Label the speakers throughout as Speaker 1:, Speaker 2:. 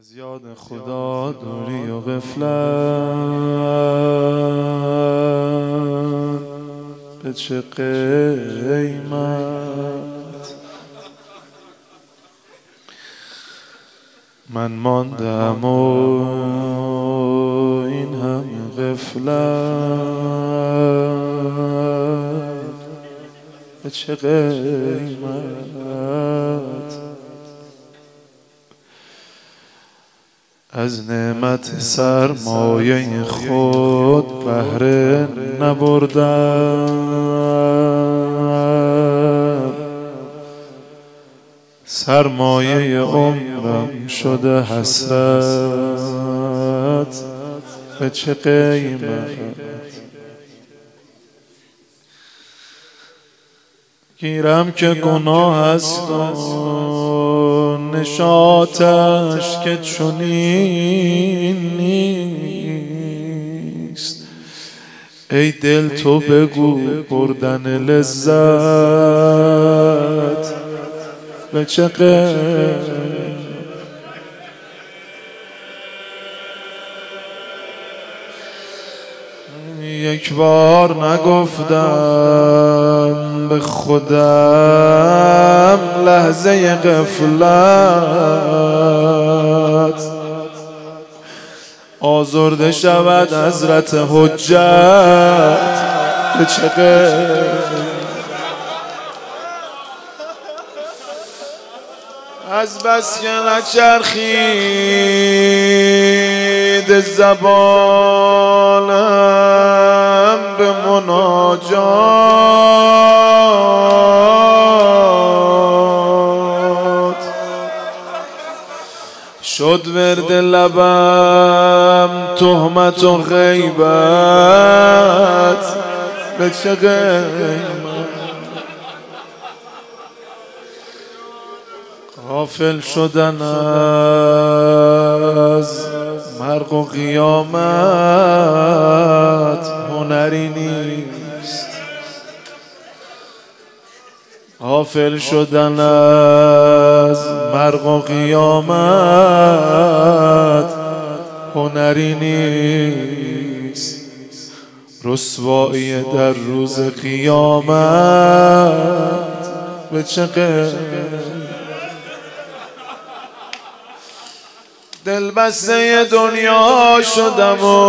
Speaker 1: از یاد خدا دوری و غفلت به چه قیمت من ماندم و این همه غفلت به چه قیمت از نعمت سرمایه خود بهره نبردم سرمایه عمرم شده حسرت به چه قیمت گیرم که گناه است و نشاطش که چنین نیست ای دل تو بگو بردن لذت به چه قیمت یک بار نگفتم به خودم لحظه غفلت آزرده شود حضرت حجت به چه قیمت از بس که نچرخید زبانم به مناجات شد ورد لبم تهمت و غیبت به چه قیمت غافل شدن از مرگ و قیامت هنری نیست غافل شدن از مرگ و قیامت هنری نیست رسوایی در روز قیامت به چه قیمت دل بسته دنیا شدم و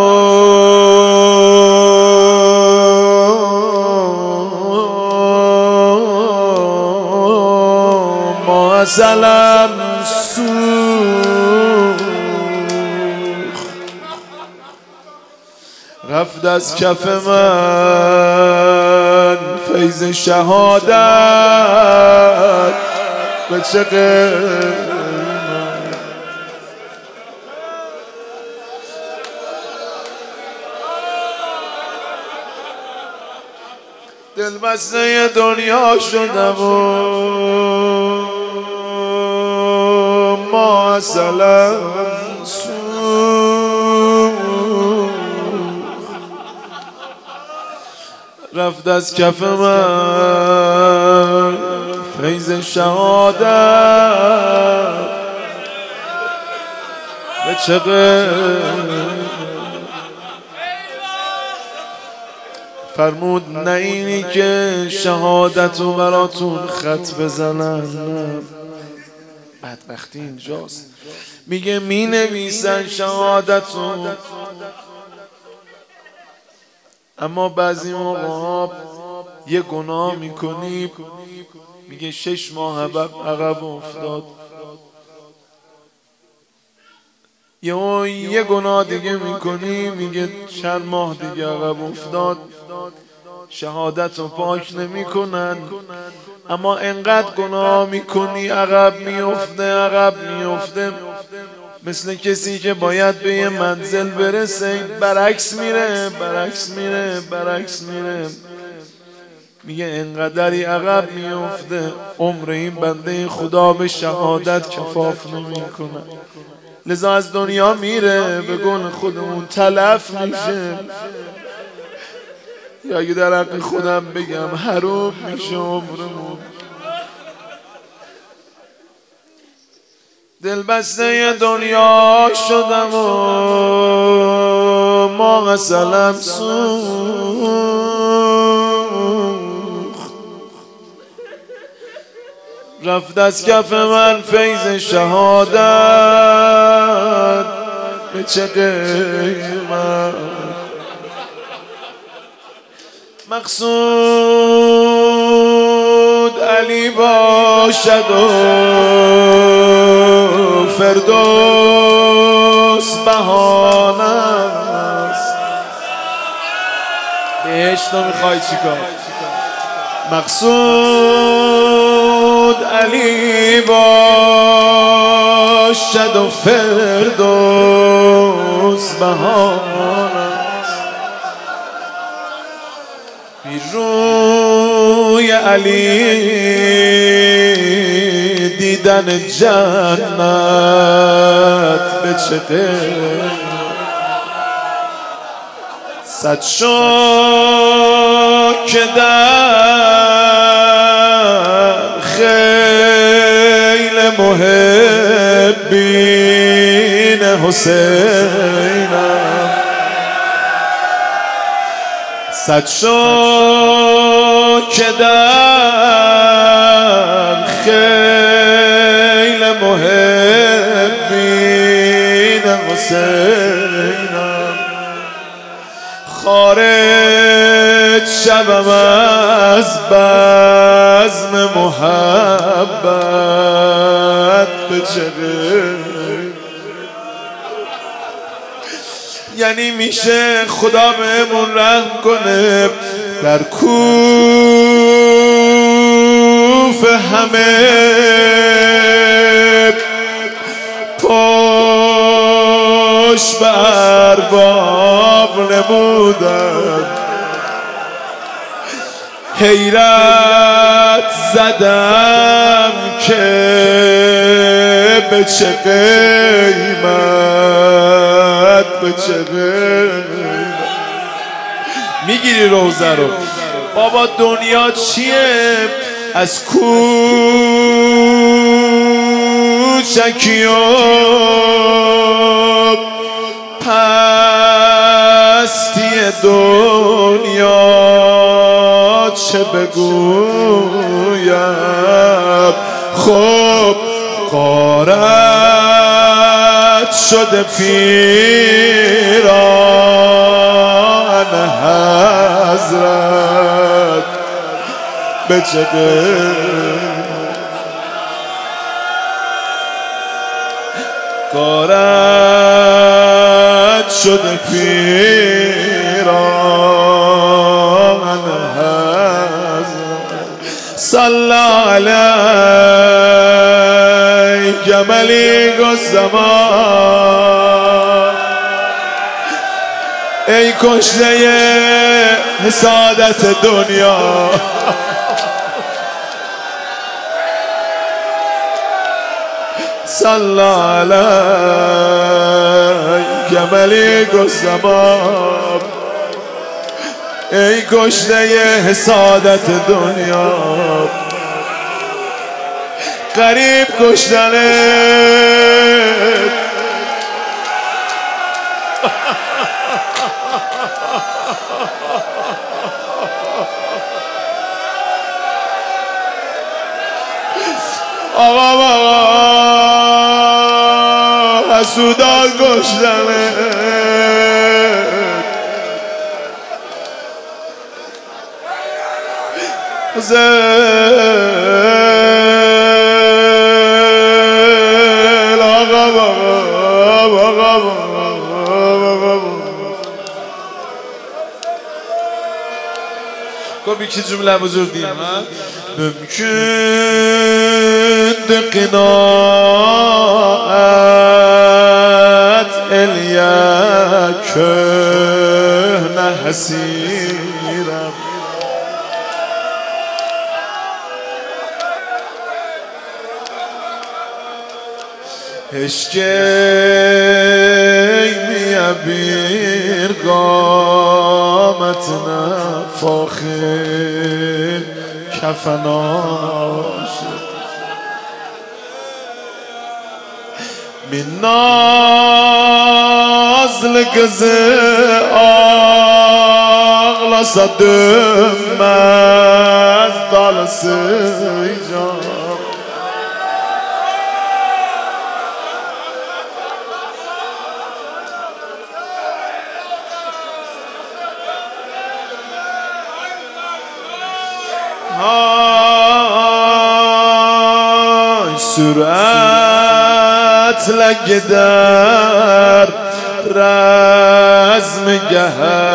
Speaker 1: معسلم سوخت رفت از کف من فیض شهادت به چه قیمت دل بسته دنیا شدم و معسلم سوخت رفت از کف من فیض شهادت به چه قیمت فرمود نه اینی که شهادتو براتون خط بزنن بدبختی اینجاست میگه می نویسن شهادتو اما بعضی موقع یه گناه میکنی میگه 6 ماه عقب افتاد یه گناه دیگه میکنی میگه چند ماه دیگه عقب افتاد شهادت رو پاک نمیکنن اما انقدر گناه میکنی عقب میفته مثل کسی که باید به یه منزل برسه برعکس میره میگه انقدری عقب میفته عمر این بنده خدا به شهادت کفاف نمیکنه لذا از دنیا میره به قول خودمون تلف میشه یا اگه در حق خودم بگم حروم میشه عمرمون دلبسته دنیا شدم و ما مثلم سوخت، رفت از کف من فیض شهادت، به چه قیمت؟ مقصود علی باشد و فردوس بهانه است. بهشت رو میخوای چیکار؟ مقصود علی باشد و فردوس بهانه است. بی روی علی دیدن جنت به چه قیمت؟ صد شو که در خیل محبین حسینم، صد شو که در خیل محبین حسینم، خارج شوم از بزم محبت به چه قیمت؟ یعنی میشه خدا بهمون رحم کنه در کوف همه پشت به ارباب نمودم، حیرت زدم که به چه قیمت، به چه قیمت میگیری روزه رو؟ بابا دنیا چیه؟ از کوچکی و پستی دنیا چه بگویم؟ خب غارت شده پیران حضرت به چه غارت شده پیران حضرت. صلی علیک ملیک الزمان، ای کشته حسادت دنیا، صلی علیک ملیک الزمان، ای کشته حسادت دنیا، غریب کشتنت آقا حسودان کشتنت، گفت یکی جمله بزرگ دیم ممکن قناعت الیک نه حسیرم، هشکی میابیر قامت نفاخر کفناش، Min nazlı kızı ağlasa dönmez dalısıyacak. Süratle gider razmige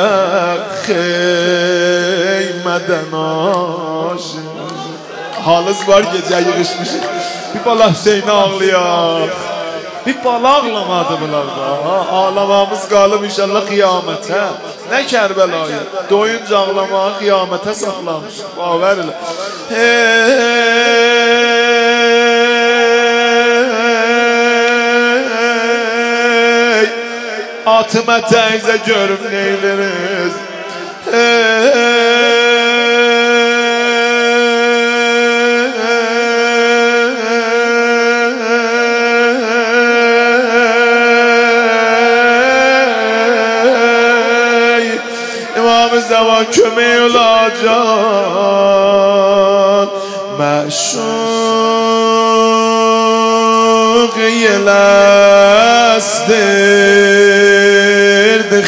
Speaker 1: heymeden aşık. Halız var gece yığışmış. Bir bala Hüseyin'e ağlayak. Bir bala ağlamadı bunlar da. Ağlamamız qalıb inşallah qiyamətə. Ne Kərbəlayı? Doyunca ağlamağı qiyamətə saxlamış. Baver elə. Atıma teyze görüp neyleriz. İmam-ı Zaman kömeği olacak. Meşşuk yelestirdi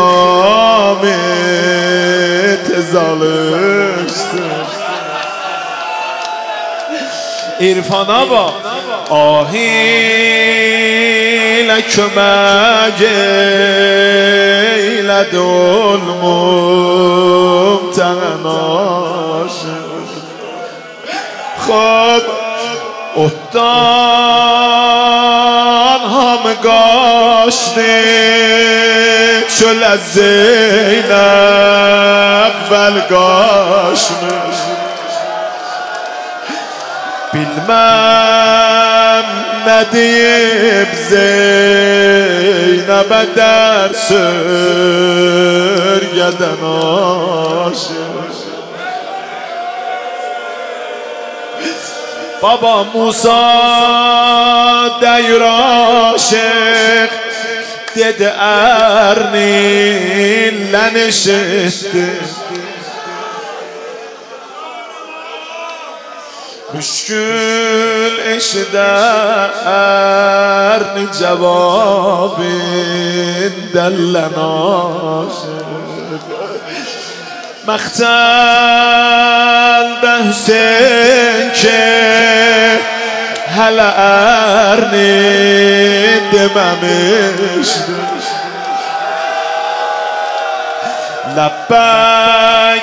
Speaker 1: kıyamet zalıştır. İrfana bak. Ahiyle kömek eyledi olmum tenaşır. Xo'p, o'tdan ham qochdi cho'la Zeynab val qochmish. Bilmem ne deyip Zeynep'e ders örgeden aşık. Baba Musa deyir aşık, dedi erninle eşitti. Müşkül eşiderni cevabin dellen aşık. Məxtəldə Hüseyin ki hələ ərni deməmişdir. Ləbbək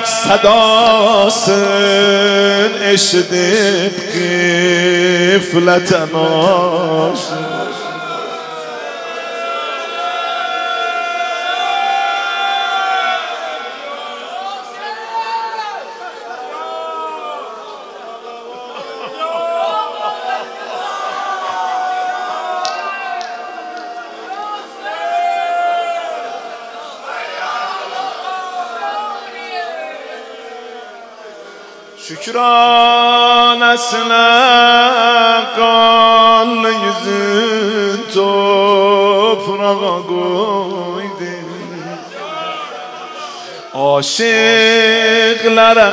Speaker 1: sədasın eşidib qiflətən aşık. Şükranəsinə qanlı yüzün toprağa qoydu. Aşıqlara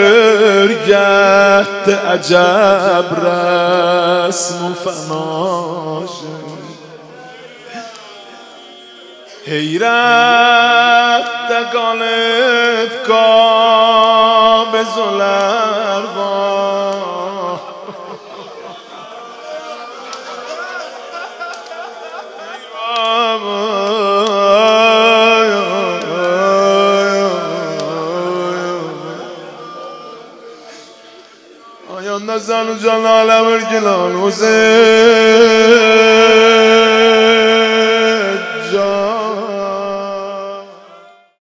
Speaker 1: örgətdi əcəb rəsm-u fənaşı. Heyrətdə qalıb qabezolar var. Ayağında zan-ı can alemir gilan Hüseyin.